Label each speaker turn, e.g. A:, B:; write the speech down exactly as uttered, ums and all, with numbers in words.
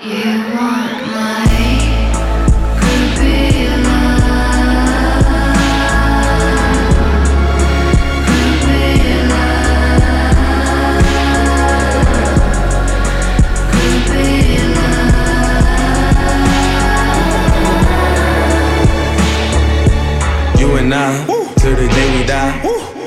A: You and I, till the day we die.